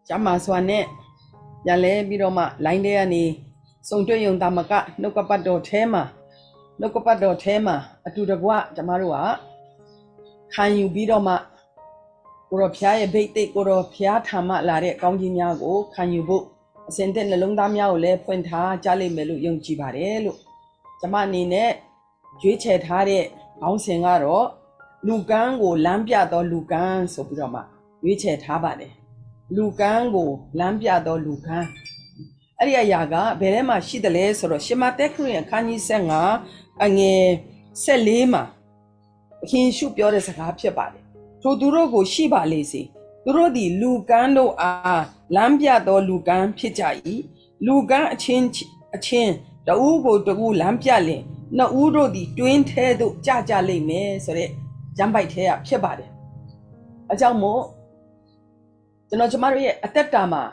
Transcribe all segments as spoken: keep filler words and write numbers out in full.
Jama Swane Yale Bidoma Lindeani Sonto Yung Damaka Nokapado Tema Nokapado Tema Atudagwa Jamarua Can you Bidoma Uropia Bate Uropia Tama Lare Konginyago Can you book Senten Lungdamia Le Puenta Jali Melu Yung Jibarelu Jamani ne Juichet Hare Bouncingaro Lugango Lampia do Lugan Sopirama Juichet Habane Lugango Lampia do Lugan Aria Yaga Berema Shidale Soro Shima Tekri and Kani Senga Ange Selima King Shoop Yoris Hapia Bade To Durogo Shiba Lazy Durodi Lugando a Lampia do Lugan Pijai Lugan a chin a chin the Ugo the U Lampiale na Uro di twenty do Jaja Le me sore Jambai Tea Pibade a Jamo the Nojamari at that dama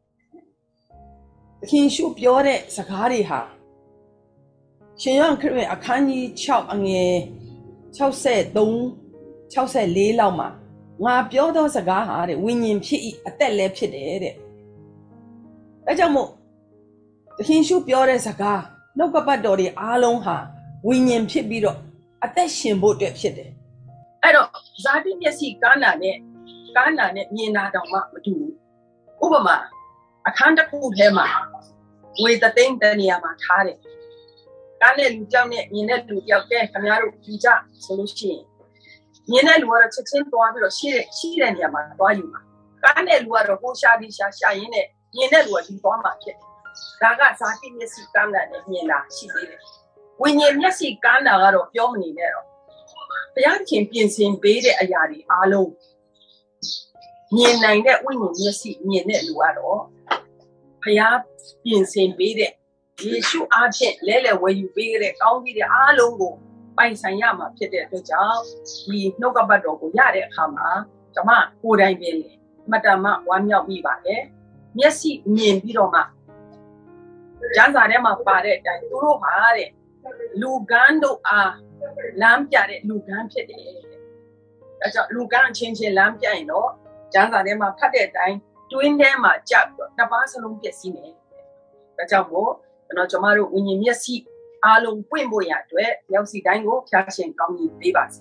the King Shoop Yore Sakari ha Shiyan Kri a Kani Chow Ange Chow said Dong Chow said Le Lama Ma Biodo Sagaha winning P at that lep chide a Jamo the King Shoop Yore Saga no Papadori Along ha winning Pibido at that shimbo de pide. I don't Zadin Yasi Ghana ne Ghana ne Nina Dama do Ubama a can't prove him with the thing that Niama Tari Ghana Lujame Nina to Yake Kanaru Pija solution. Nina were a chicken to other she she and Yama Bayuma. Ghana were a Hoshadi Shashine, Nina was in Boma. Daga Saki Yasi Ghana and Nina, she did it. When you Yasi Ghana out of Yomni Nero. The young champions in Bede Ayari, Alo. Near nine that winning Yasi near Neluado. Payat being seen Bede. Yeshu Archet Lele where you bade only the Alongo. By Sanyama Pete the job. We no Gabado Yare Hama. Jama, who I will. Madama, one yaw Viva, Yasi, me and Bidoma. Jazarema Pare, and Duro Hare. Lugando a Lampia, Lugan Pede. That's a Lugan change a Lampia, you know. Jazarema Pade, doing them a job, the Barcelona Pessine. That's a war, and not tomorrow when you see Alum Quimboya to it, Yelsi Dango, Cash and County Bebas.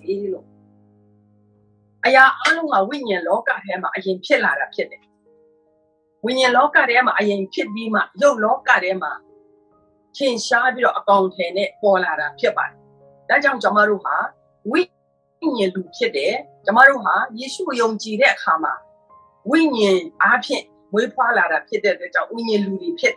Aya Aluma winning loca hema, I am Pillara Pede. When you look at them, I am Pit Bima, yo look at them. King Shabiro account Hene, Polara, Piba. That young Jamaruha, we in you Pide, Jamaruha, Yeshu Yom Jide Hama. Win ye Apit, we Polara Pide, that win ye Ludi Pide.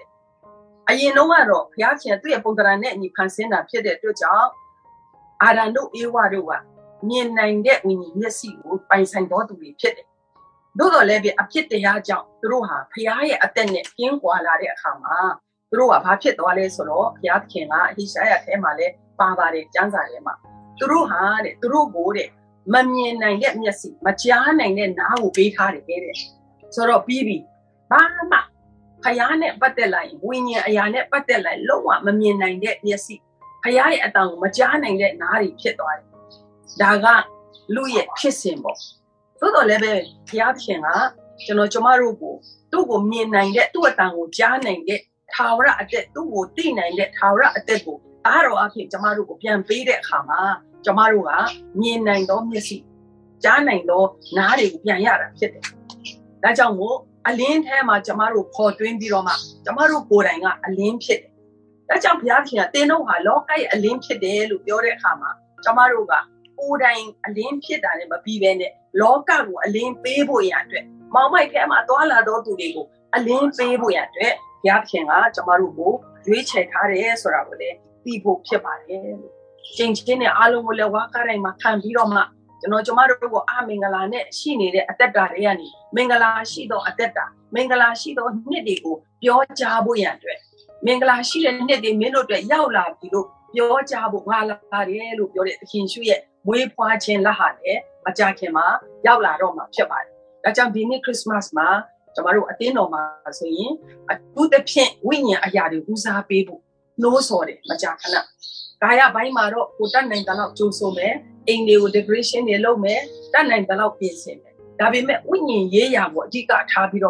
I know what Piatia, three upon the net, you can send a Pide to job. I don't know Iwadua. Near nine dead when you see would find some daughter to be Pide. Dodo levy a pit the yaja, Ruha, Piae attended King Kualare Hama. Through a packet wale solo, Piat Kena, he shaya temale, Babare, Janzarema. Through hard, through bode, Mammy and get me a seat, Machian and then now beat hard again. Soro Bibi, Bama, Hayane but the line, Winnie Ayane but the line, lower Mammy and get me a seat. Hayai at down, Machian and get Nari pit oil. Daga, Louis, kiss him. Todo leve, Piat Kena, Jono Jomarugo, Dugo mean nine get to a tango, Jan and get. Tower at that two thing and that tower at that book. Arrow up here, Jamaru, Pian Bede Hama, Jamarua, me nine do Missy. Jan and do, Nari, Pianyara, Pit. That's a more, a lean hammer, Jamaru, called twenty Roma, Jamaru Goranga, a lean pit. That's a Piatia, they know how lokai, a lean pit, look your Hama, Jamaruga, Udang, a lean pit, and a bivene, Loka, a lean payboy at it. Mamma came a dollar do to go, a lean payboy at it. Yakinga, Jamarubo, which had Hare Sorabode, people Pibare. Change Jenny Alula Wakar and Makan Biroma, the no Jamarubo, Amingalane, she needed at that Dariani, Mengala Shido at that, Mengala Shido Nidigo, Pure Jabu Yandre. Mengala Shida Nidi Mino de Yaula, Pure Jabu Wala, Arielu, Yore Kinshuye, we Poachin Lahane, Majakema, Yaula Roma, Pibare. That's a Bini Christmas ma. Jamaru Ateno Masoyin, a good pin winning a yard who's a baby. No sorry, Majakana. Kaya by Maro, who done nine out to so me, in the decoration yellow me, done nine out piece. Dabi me winning ye ya what you got Tabiroma,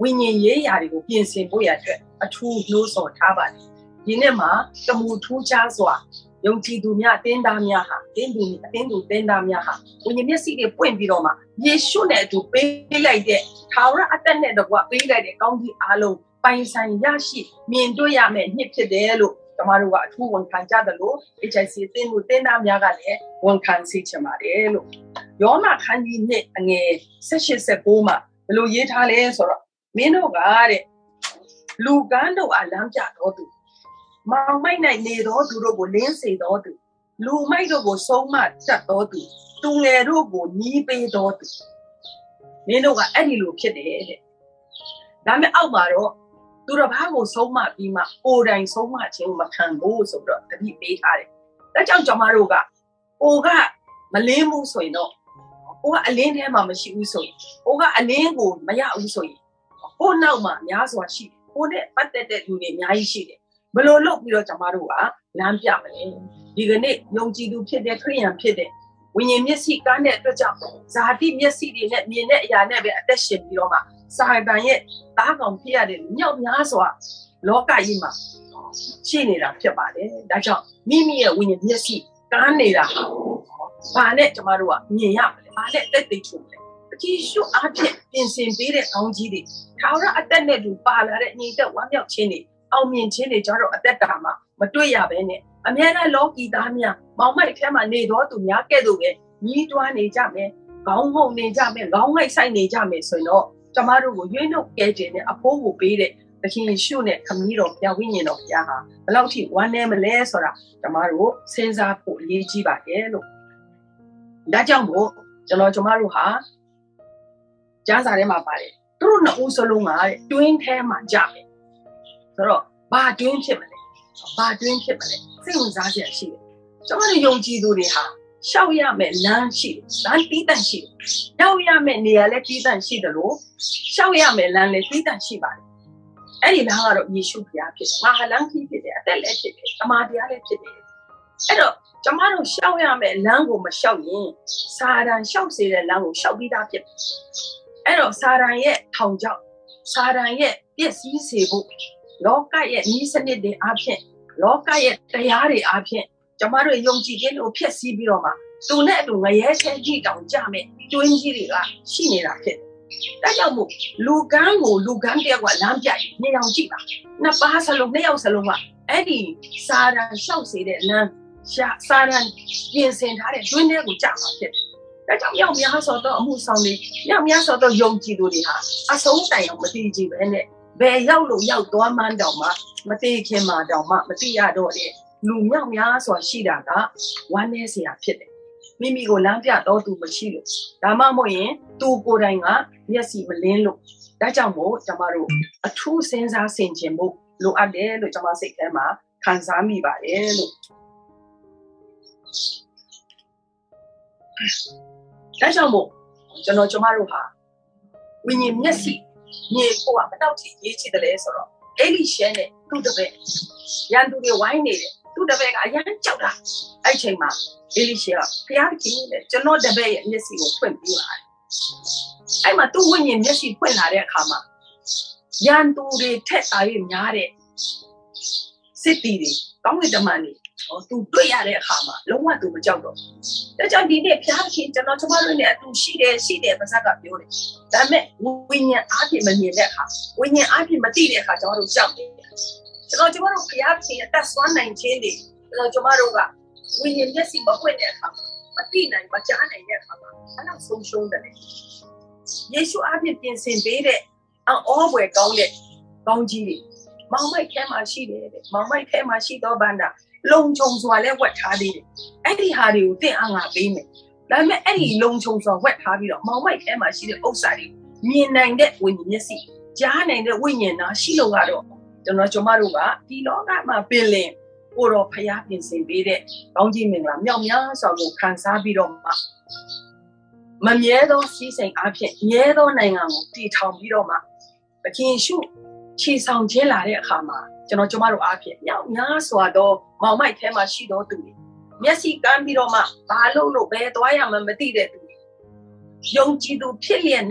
ဝိညာဉ်ရေးရာတွေကိုပြင်ဆင်ဖို့ရတဲ့အထူးနှိုးဆော်ထားပါတယ်ဒီနေ့မှာတမူထူးခြားစွာယုံကြည်သူများအတင်းသားများဟာတင်းသူအတင်းသူတင်းသားများဟာဝိညာဉ်မျက်စိတွေပွင့်ပြီးတော့မှယေရှုနဲ့အတူပေးလိုက်တဲ့ထာဝရအသက်နဲ့တကွပေးလိုက်တဲ့ကောင်းကြီးအားလုံးပိုင်ဆိုင်ရရှိမြင်တွေ့ရမယ့်နှစ်ဖြစ်တယ်လို့ကျမတို့ကအထူးဝန်ခံကြတယ်လို့ H I C တင်းသူတင်းသားများကလည်းဝန်ခံစေချင်ပါတယ်လို့ယောမခန်းကြီးနှစ်အငယ်၁၈ ၁၉မှာဘယ်လိုရေးထားလဲဆိုတော့မင်းတို့ကတဲ့လူကန်းတို့အားလမ်းပြတော်သူမောင်မိုက်၌နေတော်သူတို့ကိုလင်းစေတော်သူလူမိုက်တို့ကိုဆုံးမတတ်တော်သူသူငယ်တို့ကိုညီးပေးတော်သူမင်းတို့ကအဲ့ဒီလိုဖြစ်တယ်တဲ့ဒါမဲ့အောက်မှာတော့သူတစ်ပါးကိုဆုံးမပြီးမှကိုယ်တိုင်ဆုံးမခြင်းမခံဘူးဆိုတော့တတိပေးထားတယ်ဒါကြောင့်ကျွန်မတို့ကကိုကမလင်းဘူးဆိုရင်တော့ကိုကအလင်းထဲမှာမရှိဘူးဆိုရင်ကိုကအလင်းကိုမရဘူးဆိုရင်ကိုနောက်မှာများစွာရှိတယ်ကိုနဲ့ပတ်သက်တဲ့လူတွေအများကြီးရှိတယ်ဘယ်လိုလုပ်ပြီးတော့ကျွန်မတို့ကလမ်းပြမလဲဒီကနေ့ယုံကြည်သူဖြစ်တဲ့ခရိယန်ဖြစ်တဲ့ဝိညာဉ်မျက်စိကန်းတဲ့အတွက်ကြောင့်ဇာတိမျက်စိတွေနဲ့မြင်တဲ့အရာနဲ့ပဲအသက်ရှင်ပြီးတော့မှစာတန်ရဲ့တားကောင်ဖြစ်ရတဲ့မြောက်များစွာလောကကြီးမှာရှိနေတာဖြစ်ပါတယ်ဒါကြောင့်မိမိရဲ့ဝိညာဉ်မျက်စိကန်းနေတာဟာဘာနဲ့ကျွန်မတို့ကမြင်ရမလဲဘာနဲ့တက်သိချုံလဲအကြည့်ရှုအားဖြင့်ပြင်ဆင်ပေးတဲ့ကောင်းကြီးတွေထာဝရအသက်နဲ့တူပါလာတဲ့ညီသက်ဝမ်းမြောက်ခြင်းတွေအောင်မြင်ခြင်းတွေကျွန်တော်တို့အသက်တာမှာမတွေ့ရဘဲနဲ့အများနဲ့လောကီသားများမောင်မိုက်ထဲမှာနေတော်သူများကဲ့သို့ပဲညီးတွားနေကြမယ်ခေါင်းငုံနေကြမယ်ခေါင်းငိုက်ဆိုင်နေကြမယ်ဆိုရင်တော့ကျမတို့ကိုရွေးနှုတ်ကဲခြင်းနဲ့အဖိုးကိုပေးတဲ့သခင်ယေရှုနဲ့ခမည်းတော်ဘုရားဝိညာဉ်တော်ဘုရားဟာဘယ်လောက်ထိဝမ်းနည်းမလဲဆိုတာကျမတို့စဉ်းစားဖို့အရေးကြီးပါတယ်လို့ဒါကြောင့်မို့ကျွန်တော်ကျမတို့ဟာကျမ်းစာထဲမှာပါတယ်သူတို့နှစ်ဦးစလုံးကတွင်းထဲမှာကြမယ်ဆိုတော့ဘာတွင်းဖြစ်မလဲဘာတွင်းဖြစ်မလဲစိတ်ဝင်စားချက်ရှိတယ်ကျွန်တော်တို့ယုံကြည်သူတွေဟာရှောက်ရမယ်လမ်းရှိတယ်လမ်းတီးတန့်ရှိတယ်ရောက်ရမယ်နေရာလည်းတီးတန့်ရှိတယ်လို့ရှောက်ရမယ်လမ်းလည်းတီးတန့်ရှိပါတယ်အဲ့ဒီလမ်းကတော့ယေရှုဘုရားဖြစ်တယ်ငါဟာလမ်းကြီးဖြစ်တယ်အသက်လည်းဖြစ်တယ်သမာတရားလည်းဖြစ်တယ်အဲ့တော့ကျွန်မတို့ရှောက်ရမယ်လမ်းကိုမရှောက်ရင်စာတန်ရှောက်စေတဲ့လမ်းကိုရှောက်ပြီးသားဖြစ်တယ်အဲ့တော့စာတန်ရဲ့ထောင်ချောက်စာတန်ရဲ့ပြည့်စည်စေဖို့လောကရဲ့ဤစနစ်တွေအဖြစ်လောကရဲ့တရားတွေအဖြစ်ကျမတို့ယုံကြည်ခြင်းကိုဖျက်ဆီးပြီးတော့မှသူနဲ့အတူငရဲချဲကြီးတောင်ကြမယ်တွင်းကြီးတွေကရှိနေတာဖြစ်တယ်။ဒါကြောင့်မို့လူကန်းကိုလူကန်းတယောက်ကလမ်းပြရင်နှစ်ယောက်ကြည့်ပါနှစ်ပါးစလုံးနှစ်ယောက်စလုံးကအဲ့ဒီစာရန်ရှောက်စေတဲ့လမ်းရှာစာရန်ပြင်ဆင်ထားတဲ့တွင်းတွေကိုကြမှာဖြစ်တယ်။ဒါကြောင့်ရောက်များဆိုတော့အမှုဆောင်တွေရောက်များဆိုတော့ယုံကြည်သူတွေဟာအဆုံးတိုင်အောင်မသိကြပဲနဲ့ဘယ်ရောက်လို့ရောက်သွားမှန်းတောင်မှမသိခင်မှတောင်မှမသိရတော့တဲ့လူမြောက်များစွာရှိတာကဝမ်းနည်းစရာဖြစ်တယ်မိမိကိုလမ်းပြတော့သူမရှိလို့ဒါမှမဟုတ်ရင်သူကိုယ်တိုင်ကမျက်စိမလင်းလို့ဒါကြောင့်မို့ကျွန်မတို့အထူးစဉ်းစားဆင်ခြင်ဖို့လိုအပ်တယ်လို့ကျွန်မစိတ်ထဲမှာခံစားမိပါတယ်လို့ဒါကြောင့်မို့ကျွန်တော်ကျွန်မတို့ဟာဝိညာဉ်မျက်စိမြင်ဖို့ကမတော့ချင်ရေးချစ်တယ်လဲဆိုတော့အဲ့ဒီရှဲနဲ့သူ့တပည့်ရန်သူတွေဝိုင်းနေတယ်သူ့တပည့်ကအရန်ကြောက်တာအဲ့ချိန်မှာအေလိရှေကဖျားခင်နဲ့ကျွန်တော်တပည့်ရဲ့မျက်စိကိုဖွင့်ပေးပါတယ်အဲ့မှာသူ့ဝိညာဉ်မျက်စိဖွင့်လာတဲ့အခါမှာရန်သူတွေထက်သား၍များတဲ့စစ်တီတွေကောင်းကင်တမန်တွေဟောသူတွေ့ရတဲ့အခါမှာလုံးဝသူမကြောက်တော့ဒါကြောင့်ဒီနေ့ဖျားခင်ကျွန်တော်ကျွန်မတို့နဲ့အတူရှိတယ်ရှိတယ်ပါဇက်ကပြောတယ်ဒါပေမဲ့ဝိညာဉ်အားဖြင့်မမြင်တဲ့အခါဝိညာဉ်အားဖြင့်မသိတဲ့အခါကျွန်တော်တို့ကြောက်တယ်ကျွန်တော်ကျွန်တော်တို့ဖျားခင်အသက်ဆွမ်းနိုင်ခြင်းတွေကျွန်တော်ကျွန်မတို့ကဝိညာဉ်မျက်စိမပွင့်တဲ့အခါမသိနိုင်မကြားနိုင်တဲ့အခါမှာအဲ့ဒါဆုံးရှုံးတယ်ယေရှုအားဖြင့်ပြင်ဆင်ပေးတဲ့အံ့ဩဖွယ်ကောင်းတဲ့ကောင်းကြီးတွေမောင်မိုက်ထဲမှာရှိတယ်တဲ့မောင်မိုက်ထဲမှာရှိတော့ဗန္ဒလုံခြုံစွာလဲဝတ်ထားသေးတယ်အဲ့ဒီဟာတွေကိုသင်အားငါပေးမယ်ဒါပေမဲ့အဲ့ဒီလုံခြုံစွာဝတ်ထားပြီးတော့မောင်မိုက်ထဲမှာရှိတဲ့ဥစ္စာတွေမြင်နိုင်တဲ့ဝိညာဉ်မျက်စိကြားနိုင်တဲ့ဝိညာဉ်သားရှိလို့ကတော့ကျွန်တော်ကျွန်မတို့ကဒီလောကမှာပင်လင်ကိုတော်ဖျားပြင်ဆင်ပေးတဲ့ကောင်းကြီးမင်္ဂလာမြောက်များစွာကိုခံစားပြီးတော့မှမမြဲသောစီးစိမ်အဖြစ်မြဲသောနိုင်ငံကိုတည်ထောင်ပြီးတော့မှသခင်ရှုခြေဆောင်ခြင်းလာတဲ့အခါမှာကျွန်တော်ကျမတို့အားဖြင့်မြောက်များစွာသောမောင်မိုက်ထဲမှာရှိတော်သူတွေမျက်စိကမ်းပြီးတော့မှဘာလို့လို့ဘယ်သွားရမှမသိတဲ့သူတွေယုံကြည်သူဖြစ်လျက်နဲ့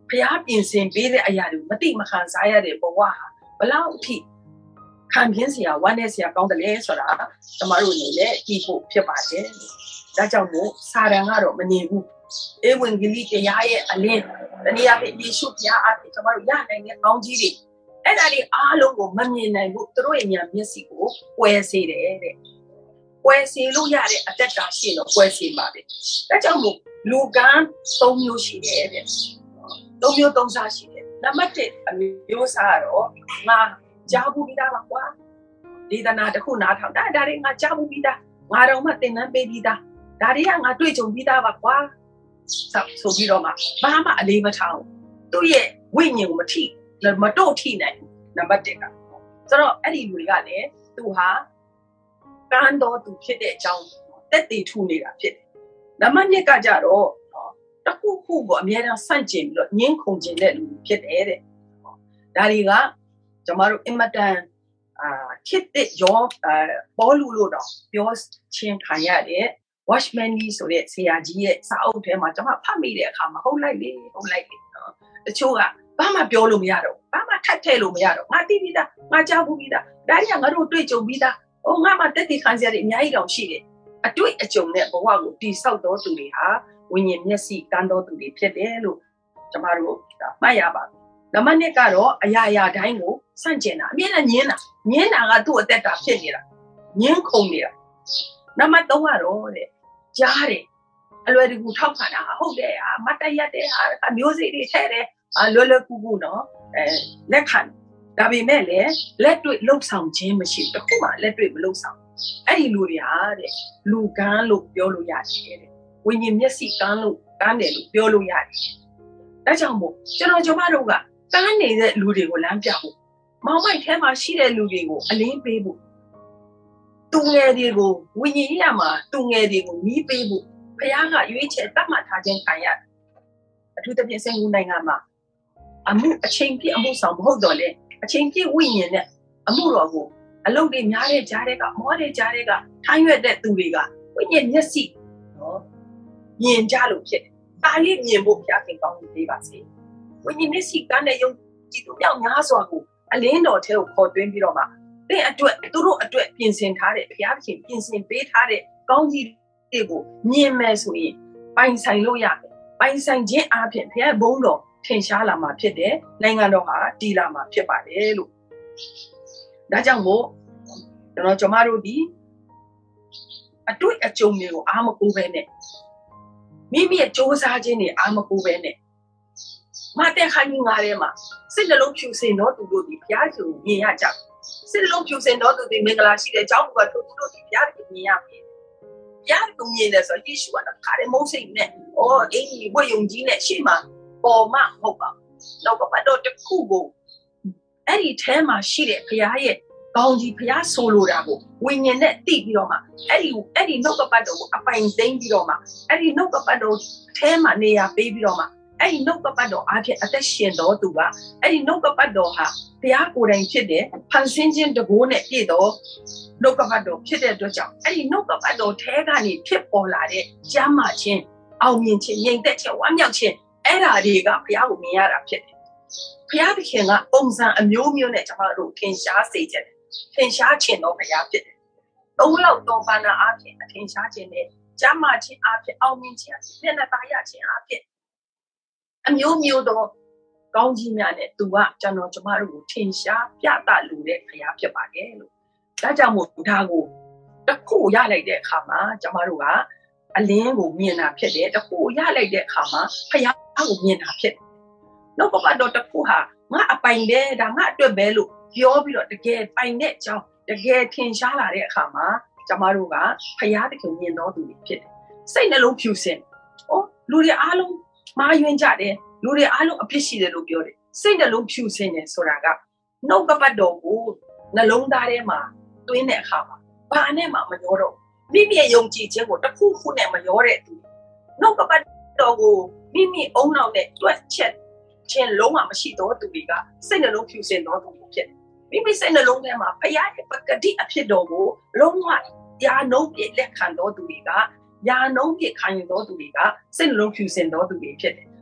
ဖျားပြင်ဆင်ပေးတဲ့အရာတွေမတိမခံစားရတဲ့ဘဝဘလောက်အထိခံပြင်းစရာဝမ်းနဲ့စရာကောင်းတယ်လေဆိုတာကျမတို့အနေနဲ့ကြည့်ဖို့ဖြစ်ပါတယ်ဒါကြောင့်မို့စာရန်ကတော့မနေဘူးဧဝံဂေလိတရားရဲ့အလင်းတနည်းအားဖြင့်ယေရှုဘုရားအားဖြင့်ကျမတို့ရနိုင်တဲ့ကောင်းကြီးတွေအဲ့ဒါတွေအားလုံးကိုမမြင်နိုင်ဘူးသူတို့ရဲ့ဉာဏ်မျက်စိကိုကွယ်စေတယ်တဲ့ကွယ်စေလို့ရတဲ့အသက်တာရှိတော့ကွယ်စေပါပဲဒါကြောင့်မို့လူကံသုံးမျိုးရှိတယ်တဲ့သုံးမျိုးသုံးစားရှိတယ်နံပါတ်တစ်အမျိုးစားတော့ငါကြားဘူးပြီးသားပါကွာဒေသနာတစ်ခုနားထောင်ဒါဒါတွေငါကြားဘူးပြီးသားငါတော့မှသင်တန်းပေးပြီးသားဒါတွေကငါတွေ့ကြုံပြီးသားပါကွာဆိုပြီးတော့မှဘာမှအလေးမထားဘူးသူ့ရဲ့ဝိညာဉ်ကိုမထိမတော့ထိနိုင်နံပါတ်တစ်ကဆိုတော့အဲ့ဒီလူတွေကလည်းသူဟာကံတော်သူဖြစ်တဲ့အကြောင်းတက်တည်ထူနေတာဖြစ်တယ်နံပါတ်နှစ်ကကြတော့တခုခုကိုအများအားဆန့်ကျင်ပြီးတော့ညှင်းခုန်ခြင်းတဲ့လူဖြစ်တယ်တဲ့ဒါတွေကကျမတို့အင်မတန်အာခစ်တဲ့ရောပေါ်လူလို့တော့ပြောချင်းခံရတဲ့ Watchman Nee ဆိုတဲ့ဆရာကြီးရဲ့စာအုပ်ထဲမှာကျွန်မဖတ်မိတဲ့အခါမှာဟုတ်လိုက်လေဟုတ်လိုက်လေနော်တချို့ကဘာမှပြောလို့မရတော့ဘာမှထပ်ထည့်လို့မရတော့ငါသိပြီးသားငါကြားဘူးပြီးသားဒါတွေကငါတို့တွေ့ကြုံပြီးသားဟိုငါမှတက်တည်ခံစရာတွေအများကြီးတောင်ရှိတယ်အတွေ့အကြုံနဲ့ဘဝကိုတိဆောက်တော်သူတွေဟာဝိညာဉ်မျက်စိကန်းတော်သူတွေဖြစ်တယ်လို့ကျွန်မတို့မှတ်ရပါဘူးနံပါတ်နှစ်ကတော့အရာရာတိုင်းကိုစန့်ကျင်တာအမြဲတမ်းညင်းတာညင်းတာကသူ့အသက်တာဖြစ်နေတာညင်းခုန်နေတာနံပါတ်သုံးကတော့တဲ့ကြားတယ်အလွယ်တကူထောက်ခံတာဟုတ်တယ်ဟာမတ်တရက်တဲ့ဟာအမျိုးစိတ်တွေထဲတယ်အလွယ်လွယ်ကူကူနော်အဲလက်ခံဒါပေမဲ့လည်းလက်တွေ့လှုပ်ဆောင်ခြင်းမရှိဘူးတခုမှလက်တွေ့မလှုပ်ဆောင်အဲ့ဒီလူတွေဟာတဲ့လူကန်းလို့ပြောလို့ရတယ်တဲ့ဝိညာဉ်မျက်စိကန်းလို့ကန်းတယ်လို့ပြောလို့ရတယ်ဒါကြောင့်မို့ကျွန်တော်ကျွန်မတို့ကကန်းနေတဲ့လူတွေကိုလမ်းပြဖို့မောင်မိုက်ထဲမှာရှိတဲ့လူတွေကိုအလင်းပေးဖို့သူငယ်တွေကိုဝိညာဉ်ရမှာသူငယ်တွေကိုနီးပေးဖို့ဘုရားကရွေးချယ်တတ်မှတ်ထားခြင်းခံရတယ်အထူးသဖြင့်စင်ကူနိုင်ငံမှာအမှုအချိန်ပြည့်အမှုဆောင်မဟုတ်တော့လေအချိန်ပြည့်ဝိညာဉ်နဲ့အမှုတော်ကိုအလုပ်တွေများတဲ့ကြားတဲ့ကမောတဲ့ကြားတဲ့ကထိုင်းရွက်တဲ့သူတွေကဝိညာဉ်မျက်စိနော်မြင်ကြလို့ဖြစ်တယ်။ဒါလေးမြင်ဖို့ဘုရားခင်ကောင်းပေးပါစေ။ဝိညာဉ်မျက်စိကနဲ့ယုံကြည်သူမြောက်များစွာကိုအလင်းတော်ထဲကိုခေါ်သွင်းပြီးတော့မှသင်အတွက်သူတို့အတွက်ပြင်ဆင်ထားတဲ့ဘုရားခင်ပြင်ဆင်ပေးထားတဲ့ကောင်းကြီးတွေကိုမြင်မယ်ဆိုရင်ပိုင်ဆိုင်လို့ရတယ်။ပိုင်ဆိုင်ခြင်းအပြင်ဘုရားဘုန်းတော်ထင်ရှားလာမှာဖြစ်တယ်။နိုင်ငံတော်ဟာတည်လာမှာဖြစ်ပါတယ်လို့ဒါကြောင့်မို့ကျွန်တော်ကျွန်မတို့ဒီအတွေ့အကြုံတွေကိုအားမကိုးပဲနဲ့မိမိရဲ့စ조사ခြင်းတွေအားမကိုးပဲနဲ့မတဲ့ခိုင်းငါထဲမှာစိတ်နှလုံးဖြူစင်တော်သူတို့ဒီဘုရားရှင်မြင်ရကြစိတ်နှလုံးဖြူစင်တော်သူဒီမင်္ဂလာရှိတဲ့အကြောင်းကသူတို့ဒီဘုရားရှင်မြင်ရပြီဘုရားကိုမြင်တယ်ဆိုယေရှုကခါရမိုးစိတ်နဲ့အော်အေးဝေယုံကြီးနဲ့ရှေ့မှာပေါ်မှာမဟုတ်ပါဘူးတော့ကတော့တခုကိုအဲ့ဒီထဲမှာရှိတဲ့ဘုရားရဲ့ကောင်းကြီးဘုရားဆိုလိုတာကိုဝိညာဉ်နဲ့သိပြီးတော့မှအဲ့ဒီအဲ့ဒီနှုတ်ကပတ်တော်ကိုအပိုင်သိမ်းပြီးတော့မှအဲ့ဒီနှုတ်ကပတ်တော်ထဲမှာနေရာပေးပြီးတော့မှအဲ့ဒီနှုတ်ကပတ်တော်အားဖြင့်အသက်ရှင်တော်သူကအဲ့ဒီနှုတ်ကပတ်တော်ဟာဘုရားကိုယ်တိုင်ဖြစ်တဲ့ဖန်ဆင်းခြင်းတကိုးနဲ့ပြည့်တော်နှုတ်ကပတ်တော်ဖြစ်တဲ့အတွက်ကြောင့်အဲ့ဒီနှုတ်ကပတ်တော်ထဲကနေဖြစ်ပေါ်လာတဲ့ကျမ်းမာခြင်းအောင်မြင်ခြင်းငြိမ်သက်ခြင်းဝမ်းမြောက်ခြင်းအဲ့ဓာတွေကဘုရားကိုမြင်ရတာဖြစ်တယ်ဘုရားသခင်ကပုံစံအမျိုးမျိုးနဲ့ကျွန်တော်တို့ထင်ရှားစေခြင်းထင်ရှားခြင်းတော့ဘုရားဖြစ်တယ်။သုံးလောက်တော်ပါနာအဖြစ်အထင်ရှားခြင်းနဲ့ကျမ်းမာခြင်းအဖြစ်အောင်မြင်ခြင်းမျက်နှာသားရခြင်းအဖြစ်အမျိုးမျိုးသောကောင်းကြီးများနဲ့သူကကျွန်တော်ကျမတို့ကိုထင်ရှားပြသလိုတဲ့ဘုရားဖြစ်ပါတယ်လို့။ဒါကြောင့်မို့ဒါကိုတစ်ခုရလိုက်တဲ့အခါမှာကျမတို့ကအလင်းကိုမြင်တာဖြစ်တယ်။တစ်ခုရလိုက်တဲ့အခါမှာဘုရားကိုမြင်တာဖြစ်တယ်။နှုတ်ကပတ်တော်တစ်ခုဟာငါအပိုင်ပဲဒါငါအတွက်ပဲလို့ပြောပြီးတော့တကယ်ပိုင်တဲ့အကြောင်းတကယ်ထင်ရှားလာတဲ့အခါမှာကျမတို့ကဖျားသခင်မြင်တော်သူတွေဖြစ်တယ်။စိတ်နှလုံးဖြူစင်။အော်လူတွေအားလုံးမာယွင်းကြတယ်။လူတွေအားလုံးအဖြစ်ရှိတယ်လို့ပြောတယ်။စိတ်နှလုံးဖြူစင်တယ်ဆိုတာကနှုတ်ကပတ်တော်ကိုနှလုံးသားထဲမှာသွင်းတဲ့အခါမှာဘာနဲ့မှမရောတော့မိမိရဲ့ယုံကြည်ခြင်းကိုတစ်ခုခုနဲ့မရောတဲ့သူ။နှုတ်ကပတ်တော်ကိုမိမိအုံနောက်နဲ့တွက်ချက်ခြင်းလုံးဝမရှိတော့သူတွေကစိတ်နှလုံးဖြူစင်တော်သူဖြစ်မိမိစိတ်နှလုံးထဲမှာဖယားရဲ့ပကတိအဖြစ်တော်ကိုလုံးဝယာနှုံးပြည့်လက်ခံတော်သူတွေကယာနှုံးပြည့်ခံယူတော်သူတွေကစိတ်နှလုံးဖြူစင်တော်သူတွေဖြစ်တယ်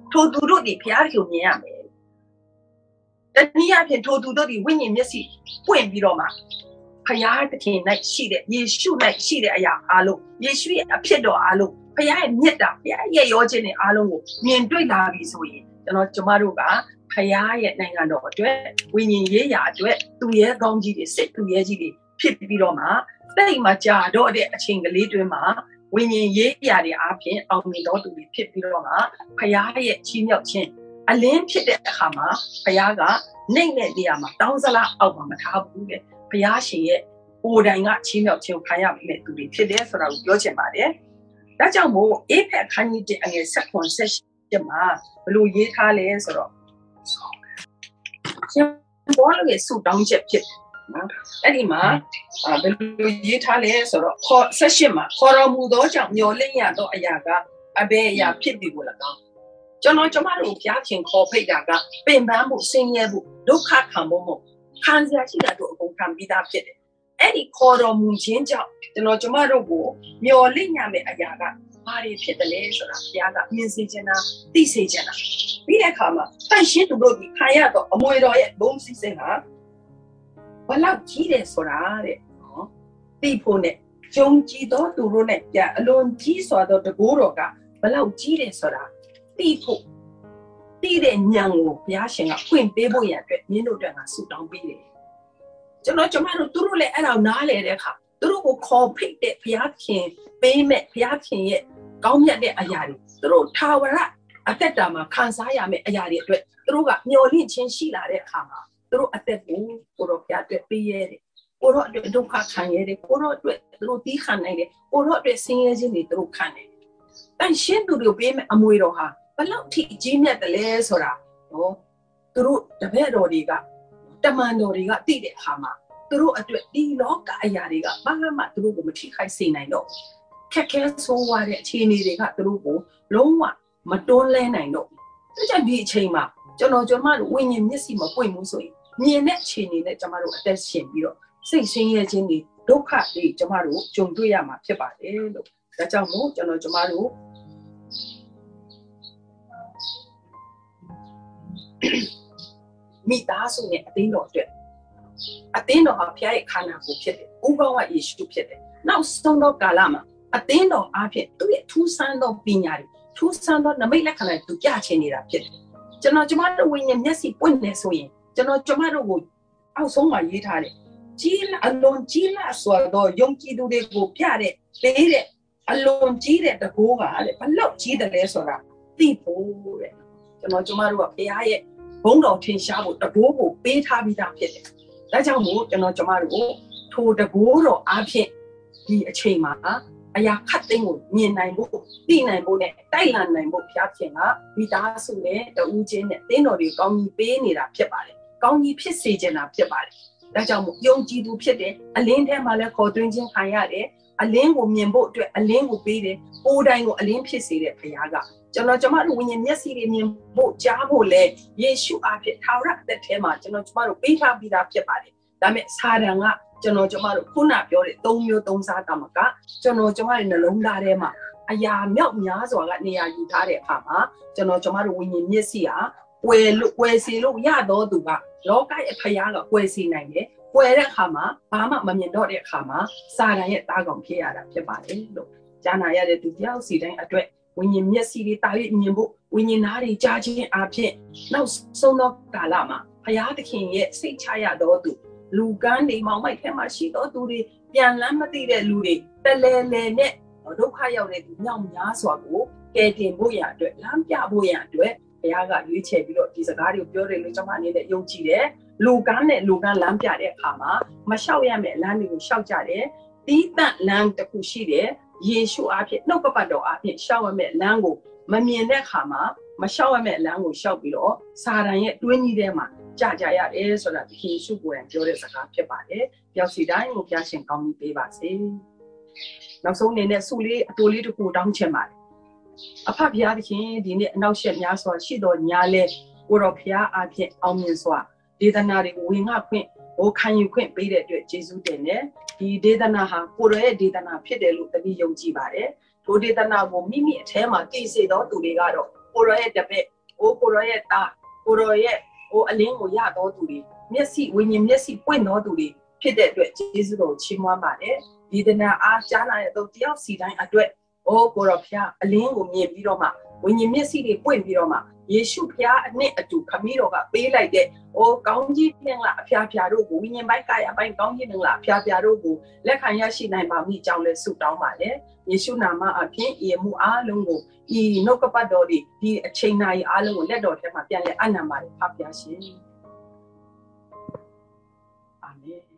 ထိုသူတို့ဒီဖျားကိုမြင်ရမယ်တနည်းအားဖြင့်ထိုသူတို့ဒီဝိညာဉ်မျက်စိပွင့်ပြီးတော့မှဖျားသခင်၌ရှိတဲ့ယေရှု၌ရှိတဲ့အရာအားလုံးယေရှုရဲ့အဖြစ်တော်အားလုံးဖျားရဲ့မြတ်တာဖျားရဲ့ရောခြင်းတွေအားလုံးကိုမြင်တွေ့လာပြီဆိုရင်ကျွန်တော်ကျမတို့ကဖျားရဲ့နိုင်ငံတော်အတွက်ဝိညာဉ်ရေးရာအတွက်သူရဲ့ကောင်းကြီးတွေစိတ်သူရဲ့ကြီးတွေဖြစ်ပြီးတော့မှတိတ်မှကြာတော့တဲ့အချိန်ကလေးတွင်မှာဝိညာဉ်ရေးရာတွေအားဖြင့်အောင်မြင်တော်သူတွေဖြစ်ပြီးတော့မှဖျားရဲ့ချီးမြှောက်ခြင်းအလင်းဖြစ်တဲ့အခါမှာဘုရားကနှိမ့်တဲ့နေရာမှာတောင်းစလားအောက်မှာမထားဘူးလေဘုရားရှင်ရဲ့ကိုယ်တိုင်ကချီးမြှောက်ခြင်းခံရပြီးတဲ့သူတွေဖြစ်တယ်ဆိုတာကိုပြောချင်ပါတယ်။ဒါကြောင့်မို့အေဖက်ခန်းကြီးတဲ့အငယ်ဆက်ခွန်ဆက်ရှင်းမှာဘလို့ရေးထားလဲဆိုတော့ရှင်ဘောလုံးရဲ့ဆူတောင်းချက်ဖြစ်နော်အဲ့ဒီမှာဘယ်လိုရေးထားလဲဆိုတော့ခေါ်ဆက်ရှင်းမှာခေါ်တော်မူသောကြောင့်မျော်လင့်ရသောအရာကအဘယ်အရာဖြစ်ပြီကို၎င်းကျွန်တော်ကျမတို့ဘုရားခင်ခေါ်ဖိတ်တာကပင်ပန်းမှုဆင်းရဲမှုဒုက္ခခံမှုမို့ခံစားရှိတာတို့အကုန်ခံပြီးသားဖြစ်တယ်အဲ့ဒီခေါ်တော်မူခြင်းကြောင့်ကျွန်တော်ကျမတို့ကိုမျော်လင့်ရမယ့်အရာကဘာတွေဖြစ်တယ်လဲဆိုတာဘုရားကမြင်စေချင်တာသိစေချင်တာပြီးတဲ့အခါမှာတန်ရှင်းသူတို့ဒီခံရတော့အမွေတော်ရဲ့ဘုံစည်းစိမ်ဟာဘလောက်ကြီးတယ်ဆိုတာတဲ့နော်သိဖို့နဲ့ကြုံကြည်သောသူတို့နဲ့ပြအလွန်ကြီးစွာသောတကူတော်ကဘလောက်ကြီးတယ်ဆိုတာသိဖို့သိတဲ့ဉာဏ်ကိုဘုရားရှင်ကဖွင့်ပေးဖို့ရအတွက်မင်းတို့တွေကဆုတောင်းပေးတယ်ကျွန်တော်ကျမတို့သူတို့လည်းအဲ့ဒါနားလေတဲ့အခါသူတို့ကိုခေါ်ဖိတ်တဲ့ဘုရားခင်ပေးမဲ့ဘုရားခင်ရဲ့ကောင်းမြတ်တဲ့အရာတွေသူတို့ထာဝရအသက်တာမှာခံစားရမယ့်အရာတွေအတွက်သူတို့ကမျှော်လင့်ခြင်းရှိလာတဲ့အခါမှာသူတို့အသက်ကိုကိုတော်ဘုရားအတွက်ပေးရတယ်ကိုတော်အတွက်ဒုက္ခခံရတယ်ကိုတော်အတွက်သူတို့တီးခံနိုင်တယ်ကိုတော်အတွက်ဆင်းရဲခြင်းတွေသူတို့ခံတယ်တန်ရှင်းသူတို့ပေးမဲ့အမွေတော်ဟာဘလောက်ထိကြီးမြတ်တယ်လဲဆိုတာနော်သူတို့တပည့်တော်တွေကတမန်တော်တွေကသိတဲ့အခါမှာသူတို့အတွက်ဒီလောကအရာတွေကဘာမှသူတို့ကိုမထိခိုက်စေနိုင်တော့ခက်ခဲဆိုးဝါးတဲ့အခြေအနေတွေကသူတို့ကိုလုံးဝမတွန်းလဲနိုင်တော့ဘူးဒါကြောင့်ဒီအချိန်မှာကျွန်တော်ကျွန်မတို့ဝိညာဉ်မျက်စိမပွင့်ဘူးဆိုရင်မြင်တဲ့အခြေအနေနဲ့ကျွန်မတို့အသက်ရှင်ပြီးတော့စိတ်ဆင်းရဲခြင်းတွေဒုက္ခတွေကျွန်မတို့ကြုံတွေ့ရမှာဖြစ်ပါတယ်လို့ဒါကြောင့်မို့ကျွန်တော်ကျွန်မတို့မိသားစုနဲ့အသင်းတော်အတွက်အသင်းတော်ဟာဖျားရဲ့ခန္ဓာကိုယ်ဖြစ်တယ်။ဥကောင်းကယေရှုဖြစ်တယ်။နောက်ဆုံးသောကာလမှာအသင်းတော်အားဖြင့်သူ့ရဲ့ထူးဆန်းသောပညာတွေထူးဆန်းသောနမိတ်လက္ခဏာတွေသူပြချင်နေတာဖြစ်တယ်။ကျွန်တော်ကျမတို့ဝိညာဉ်မျက်စိပွင့်နေဆိုရင်ကျွန်တော်ကျမတို့ကိုအောက်ဆုံးမှာရေးထားတယ်။ကြီးလာအလွန်ကြီးလာဆိုတော့ယုံကြည်သူတွေကိုပြတဲ့ပေးတဲ့အလွန်ကြီးတဲ့တကိုးကတဲ့ဘလောက်ကြီးတယ်လဲဆိုတာသိဖို့တဲ့ကျွန်တော်ကျမတို့ကဘုရားရဲ့ဘုန်းတော်ထင်ရှားဖို့တကိုးကိုပေးထားပြီးသားဖြစ်တယ်။ဒါကြောင့်မို့ကျွန်တော်ကျမတို့ကိုထိုတကိုးတော်အားဖြင့်ဒီအချိန်မှာအရာခတ်သိမ်းကိုမြင်နိုင်ဖို့သိနိုင်ဖို့နဲ့တိုက်လန်နိုင်ဖို့ဘုရားခင်ကမိသားစုနဲ့တဦးချင်းနဲ့သင်းတော်တွေကောင်းကြီးပေးနေတာဖြစ်ပါတယ်။ကောင်းကြီးဖြစ်စေချင်တာဖြစ်ပါတယ်။ဒါကြောင့်မို့ယုံကြည်သူဖြစ်တယ်အလင်းထဲမှာလည်းခေါ်သွင်းခြင်းခံရတယ်အလင်းကိုမြင်ဖို့အတွက်အလင်းကိုပေးတယ်ကိုယ်တိုင်ကိုအလင်းဖြစ်စေတဲ့ဘုရားကကျွန်တော်ကျမတို့ဝိညာဉ်မျက်စိတွေမြင်ဖို့ကြားဖို့လဲယေရှုအားဖြင့်ထာဝရအသက်ထဲမှာကျွန်တော်ကျမတို့ပေးထားပြီးသားဖြစ်ပါတယ်ဒါပေမဲ့စာတန်ကကျွန်တော်ကျမတို့ခုနပြောတဲ့သုံးမျိုးသုံးစားတမကကျွန်တော်ကျမတို့နှလုံးသားထဲမှာအရာမြောက်များစွာကနေရာယူထားတဲ့အခါမှာကျွန်တော်ကျမတို့ဝိညာဉ်မျက်စိဟာကွယ်လို့ကွယ်စီလို့ရတော့သူကလောကရဲ့ဖရားကကွယ်စီနိုင်တယ်ကွယ်တဲ့အခါမှာဘာမှမမြင်တော့တဲ့အခါမှာစာတန်ရဲ့တားကောင်ဖြစ်ရတာဖြစ်ပါတယ်လို့ကြားနာရတဲ့သူတယောက်စီတိုင်းအတွက်ဝိညာဉ်မျက်စိတွေတာ၍မြင်ဖို့ဝိညာဉ်သားတွေကြားခြင်းအဖြစ်နောက်ဆုံးသောကာလမှာဘုရားသခင်ရဲ့စိတ်ချရတော်သူလူကန်းတွေမောင်မိုက်ထဲမှာရှိတော်သူတွေပြန်လန်းမသိတဲ့လူတွေတလဲလဲနဲ့ဒုက္ခရောက်တဲ့သူမြောက်များစွာကိုကယ်တင်ဖို့ရအတွက်လမ်းပြဖို့ရအတွက်ဘုရားကရွေးချယ်ပြီးတော့ဒီစကားတွေကိုပြောတယ်လို့ကျွန်မအနေနဲ့ယုံကြည်တယ်လူကန်းနဲ့လူကန်းလမ်းပြတဲ့အခါမှာမလျှောက်ရမယ့်လမ်းတွေကိုလျှောက်ကြတယ်တီးတန့်လမ်းတစ်ခုရှိတယ်ယေရှုအားဖြင့်နှုတ်ကပတ်တော်အားဖြင့်ရှောက်ရမယ့်လမ်းကိုမမြင်တဲ့အခါမှာမရှောက်ရမယ့်လမ်းကိုရှောက်ပြီးတော့စာတန်ရဲ့တွင်းကြီးထဲမှာကြာကြရတယ်ဆိုတာဒီယေရှုကိုယ်တိုင်ပြောတဲ့စကားဖြစ်ပါတယ်။ပျောက်စီတိုင်းကိုဖျားရှင်ကောင်းကြီးပေးပါစေ။နောက်ဆုံးအနေနဲ့ဆုလေးအတိုလေးတစ်ခုတောင်းချင်ပါတယ်။အဖဖျားသခင်ဒီနေ့အနောက်ရှက်များစွာရှိတော်ညာလဲကိုတော်ဖျားအားဖြင့်အောင်မြင်စွာဒေသနာတွေကိုဝင်ငှခွင့်ဟိုခံယူခွင့်ပေးတဲ့အတွက်ယေရှုတင်တယ်။ဒီဒေသနာဟာကိုတော်ရဲ့ဒေသနာဖြစ်တယ်လို့တတိယုံကြည်ပါတယ်။ထိုဒေသနာကိုမိမိအထဲမှာတည်စေသောသူတွေကတော့ကိုတော်ရဲ့တပည့်အိုးကိုရောရဲ့သားကိုရောရဲ့ဟိုအလင်းကိုရတော်သူတွေမျက်စိဝိညာဉ်မျက်စိပွင့်တော်သူတွေဖြစ်တဲ့အတွက်ယေရှုတော်ကိုချီးမွမ်းပါတယ်ဒီတနာအားကြားနာတဲ့သူတယောက်စီတိုင်းအတွက်အိုးကိုရောဖျားအလင်းကိုမြင်ပြီးတော့မှဝိညာဉ်မျက်စိတွေပွင့်ပြီးတော့မှယေရှုဖျားအနှစ်အတူခမည်းတော်ကပေးလိုက်တဲ့အိုးကောင်းကြီးမင်္ဂလာအဖျားဖျားတို့ကိုဝိညာဉ်ပိုင်းကာယပိုင်းကောင်းကြီးမင်္ဂလာအဖျားဖျားတို့ကိုလက်ခံရရှိနိုင်ပါမိကြောင်းလည်းဆုတောင်းပါတယ်ယေရှုနာမအဖြစ်ဤမှုအားလုံးကိုဤနှုတ်ကပတ်တော်ဒီဒီအချိန်နာရီအားလုံးကိုလက်တော်ထဲမှာပြန်လဲအနံပါတယ်ဖပါရှင်အာမင်